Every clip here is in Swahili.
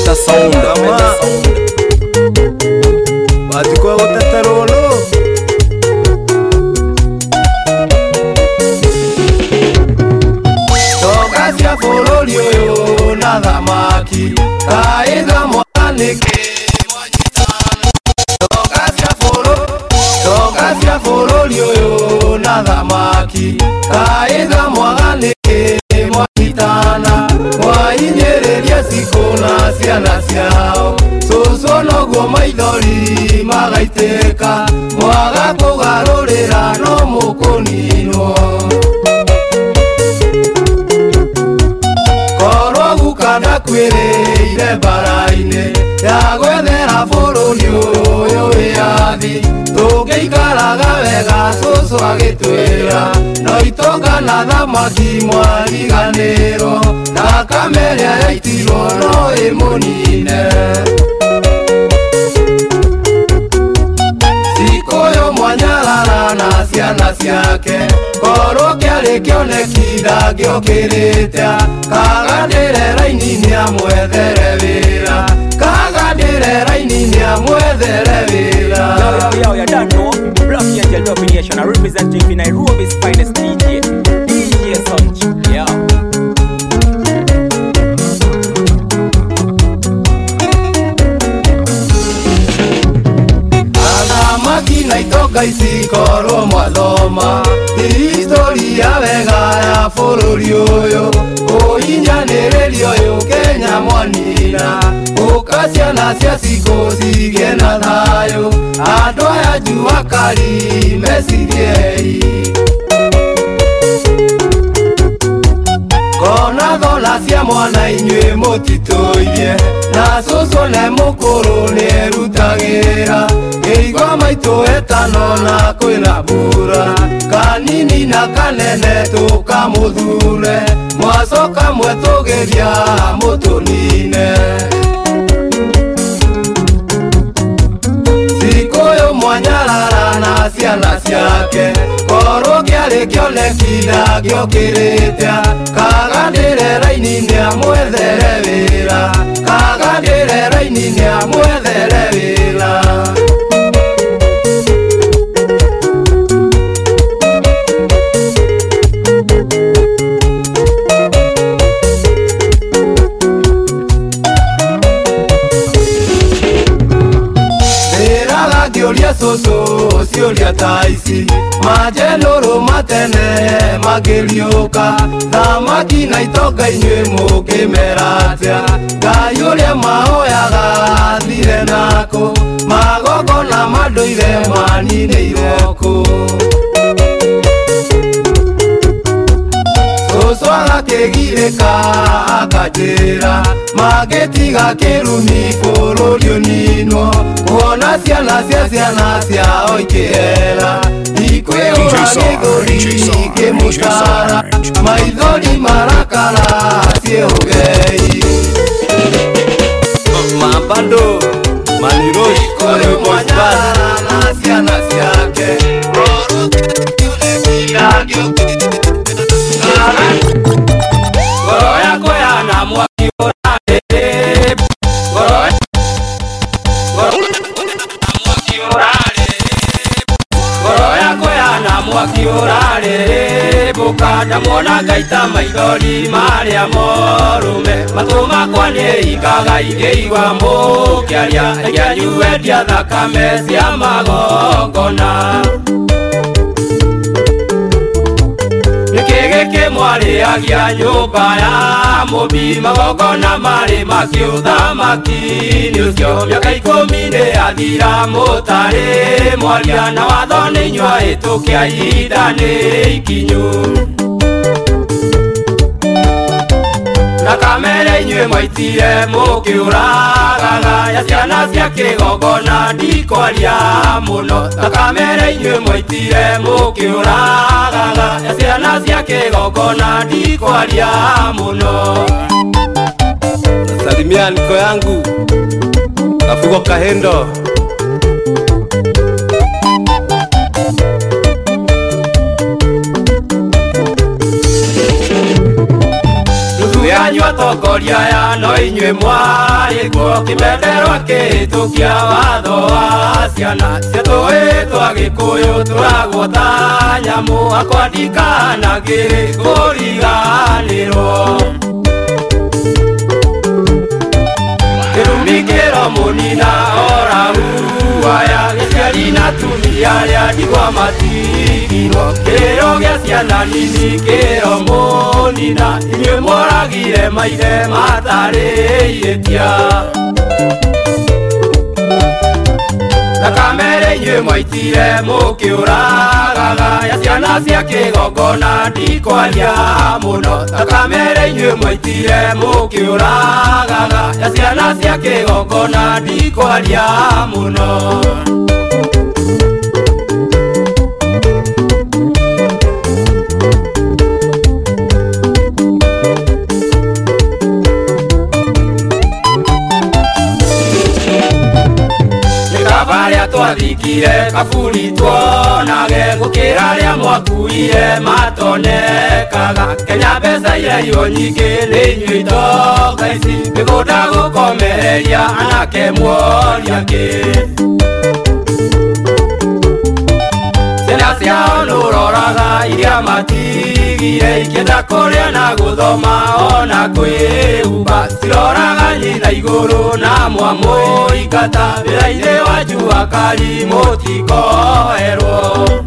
better sound. Batiko uteterolo Tokasia fololio yo na dhamaki Kaida mwanike mwajitana Tokasia fololio yo na dhamaki Kaida mwanike mwajitana Mwainyererya sikona siana siao Sosonogo maithori magaiteka Mwaga kugarurira no mukunino Korwo gukanda kwirire mbaraine Ya gwethera bũrũri ũyũ wĩyathi Tũngĩikaraga wega cũcũ agĩtwĩra No itonga na thamaki mwariganĩrwo Na kamerĩa yaitirwo no ĩmũnine Sikuyo Mwanyarara na ciana ciake Korwo kĩarĩ kĩoneki ndangĩokĩrĩte Kagandĩre raini amwethere wĩra Kagandĩre raini amwethere wĩra Yo, you don't know. Black Angel Domination, representing Nairobi's finest DJ Sunch. Yeah. Makina itoka isikorwo mwathoma Historia wega ya bũrũri ũyũ Ũhinyanĩrĩrio ũyũ Kenya mwanina Ũka ciana cia cikũ cigĩe na thayũ Andũ aya njua kari meciriei Kona thona cia mwana inyuĩ mũtitũirie Na cũcũ nĩ mũkũrũ nĩerutagĩra Kĩigua maitũ etano na kwĩna mbura Kanini na kanene tũkamũthure Mwacoka mwetũgĩria mũtũnine Sikuyo Mwanyarara na ciana ciake Korwo kĩarĩ kĩoneki ndangĩokĩrĩte Kagandĩre raini amwethere wĩra Kagandĩre raini amwethere wĩra Ngĩũria cũcũ ciũria ta ici Majenũrũ matene makĩriũka Thamaki na itonga inyuĩ mũkĩmera atĩa Ngai ũrĩa mahoyaga thire nakũ Magongona ma ndũire maninĩirwo kũ Cũcũ agakĩgirĩka akanjĩra Magĩtiga kĩrumi bũrũri ũninwo Kuona ciana cia ciana ciao ikĩhera Ikwĩũra gĩthũri ikĩmũtara Maithori marakara ciĩhũgei Mambando Manirosh Sikuyo Mwanyarara na ciana ciake Korwo kĩoneki ndangĩokĩrĩte Ngoro yakwa yana mwaki ũrarĩ Ngoro yakwa yana mwaki ũrarĩ Bũkanda mwona ngaita maithori marĩa morume Matũ makwa nĩikaga ingĩigua mũkĩaria Ngĩanyuendia thakame cia magongona Nĩkĩgĩkĩ mwarĩagia nyũmba ya mũmbi Magongona marĩ makiũthamaki Nĩũcio mĩaka 10 nĩyathira mũtarĩ mwaria Na watho nĩ inyua hĩtũkia ihinda nĩ ikinyu Na kamere inyuĩ mwaitire mũkĩũragaga Ya ciana cia kĩgongona ndikwaria mũno Na kamere inyuĩ mwaitire mũkĩũragaga Ya ciana cia kĩgongona ndikwaria mũno Salimia niko yangu Kafugo Kahendo wanyu atongoria ya no inyue mwari guo kimenderwa kihitukia watho wa ciana cia twitwa Gikuyu turagwota nyamu akwandikana gikuriganirwo kirumikiro munina orauaya giciari na tumia ria ndigwa matigirwo kiro gia ciana nini kiro munina inyue moragire maithe matarĩitia Takamere inyue mwaitire mukiuragaga ya ciana cia kigongona ndikwaria muno Takamere inyue mwaitire mukiuragaga ya ciana cia kigongona ndikwaria muno Varia twathikire kaburi twonage gukira ria mwakuire matonekaga Kenya mbeca iria nyingĩ nĩ inyuĩ itonga ici mĩgũnda gũkomereria anake mworia ngĩ ciana ciao nũroraga iria matigire ikĩenda kũrĩa na gũthoma ona kwĩhumba ciroraga nyina igũrũ na mwamũingata wĩra-inĩ wa njua kari mũtikoerwo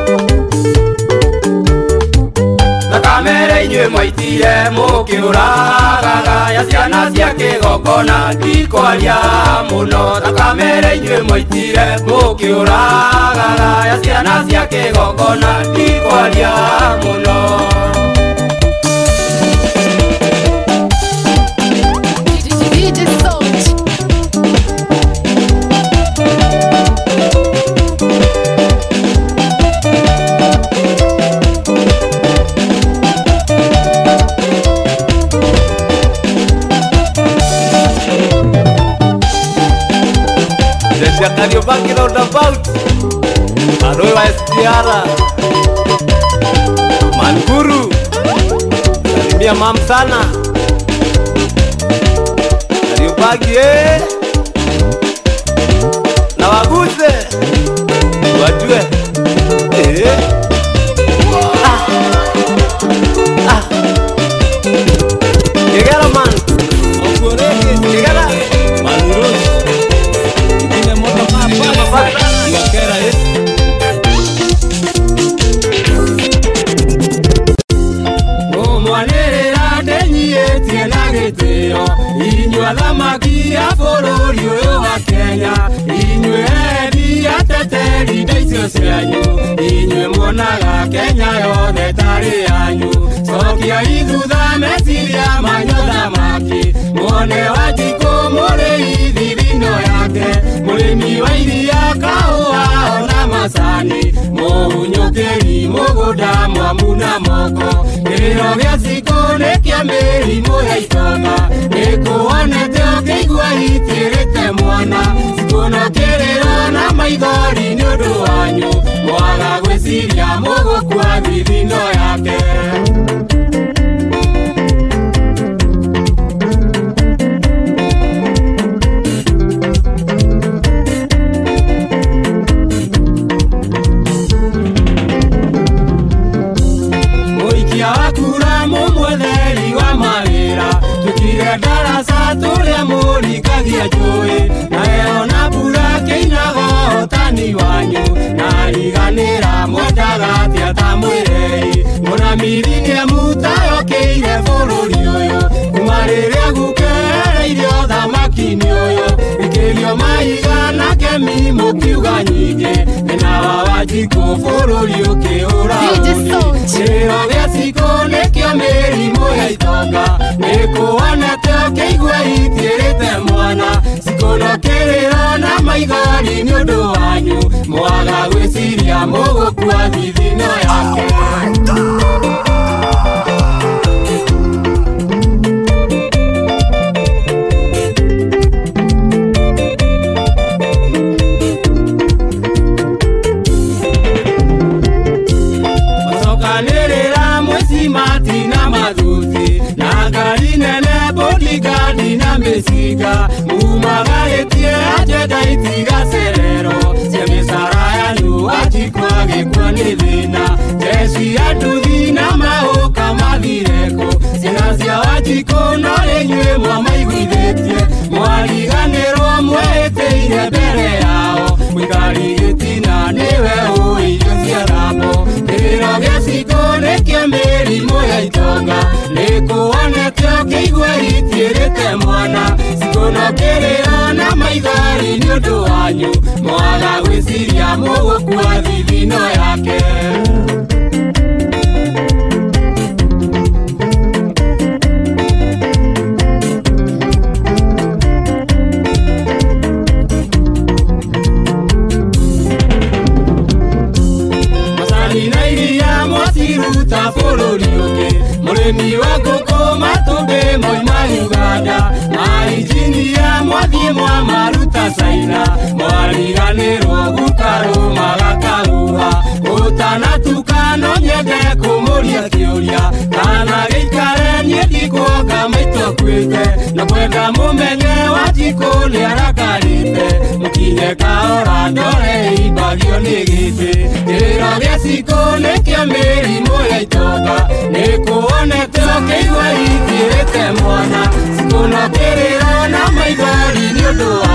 Takamere inyue mwaitire mukiuragaga ya ciana cia kigongona ndikwaria muno Takamere inyue mwaitire mukiuragaga ya ciana cia kigongona ndikwaria muno Kariobangi roundabout Aroi wa SGR Mankuru Salimia mam sana Kariobangi na waguze wajue Kegera man Kegera Manuros Mwanirira ndenyietie na gitio inyua thamaki ya bũrũri ũyũ wa Kenya inyue endi ateteri nda icio cianyu inyue muonaga Kenya yothe tarĩ yanyu cokia ithutha meciria manyu thamaki muone Wanjikũ mũrĩithi thino yake mũrĩmi wa iria kahũa ona macani mũhunyũkĩri mũgũnda mwamuna moko kĩrĩro gĩa cikũ nĩ kĩa mĩrimũ ya itonga nĩkũonete ũkĩigua itĩrĩte mwana cikũ no kĩrĩro na maithori nĩ ũndũ wanyu mwaga gwĩciria mũgũkua thithino yake Darasa turia mũrikagia njũĩ nayo na mbura kĩinaga ũhotani wanyu na riganĩra mwendaga atĩa ta mwĩrei mũramiri nĩemutayũkĩire bũrũri ũyũ kuma rĩrĩa gukereirio thamaki-inĩ ũyũ ikĩrio maiga na kemi mũkiuga nyingĩ thĩna wa Wanjikũ bũrũri ũkĩũra kĩrĩro gĩa cikũ nĩkĩo mĩrimũ ya itonga nĩkũonete ũkĩigua itĩrĩte mwana cikũ no kĩrĩro na maithori nĩ ũndũ wanyu mwaga gwĩciria mũgũkua thithino yake Macokanĩrĩra mwĩci matina mathuti na ngari nene mĩcinga mumagaĩtie ajenda itigacerero cemisaraya nyuajikwa nĩ thĩna jeci anduthi na maũka mathireko ciana cia Wanjikũ no inyuĩ mwamaiguithĩtie mwariganĩrwo mwĩtĩire mbere yao mũikari gĩtina nĩwe ũĩ irio cia thambo kĩrĩro gĩa cingo nĩkĩo mĩrimũ ya itonga nĩkuonete ũkĩigua itiĩrĩte mwana cingo no kĩrĩro na maithori nĩ ũndũ wanyu mwaga gwĩciria mũgũkua thithino yake. Mwasiruta bũrũri ũngĩ mũrĩmi wa ngũkũ matũmbĩ moima Uganda mainjinia mwathiĩ mwamaruta China mwariganĩrwo gũkarũma gakahuha ũtanatuka no nyende kũmũria kĩũria kana gĩikare niĩ ndikuonga maitũ akuĩte na kwenda mũmenye Wanjikũ nĩarakarĩte mũkinye kahora ndore imbagio nĩ gĩtĩ kĩrĩro gĩa cingo nĩkĩo mĩrimũ ya itonga nĩkuonete ũkĩigua itiĩrĩte mwana cingo no kĩrĩro na maithori nĩ ũndũ